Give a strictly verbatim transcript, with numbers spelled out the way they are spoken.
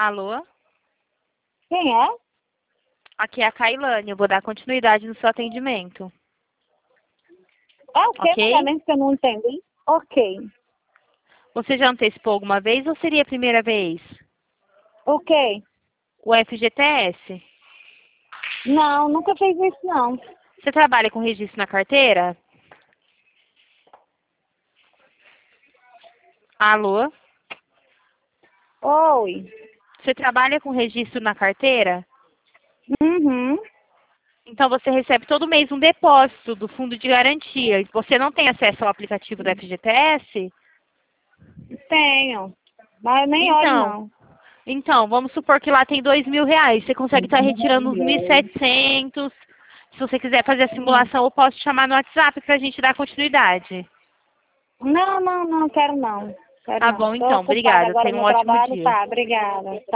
Alô? Quem é? Aqui é a Kailane, eu vou dar continuidade no seu atendimento. É o quê, Ok? novamente, que eu não entendi? Ok. Você já antecipou alguma vez ou seria a primeira vez? O quê? O F G T S? Não, nunca fiz isso, não. Você trabalha com registro na carteira? Alô? Oi. Você trabalha com registro na carteira? Uhum. Então você recebe todo mês um depósito do fundo de garantia. Você não tem acesso ao aplicativo do F G T S? Tenho. Mas eu nem olho, Então, não. então, vamos supor que lá tem dois mil reais. Você consegue estar retirando uns mil e setecentos. Se você quiser fazer a Hum. simulação, eu posso te chamar no WhatsApp para a gente dar continuidade. Não, não, não, quero não. Quero Tá não. bom, Estou então. ocupada Obrigada. agora Tenha no um meu ótimo trabalho. dia. Tá, obrigada.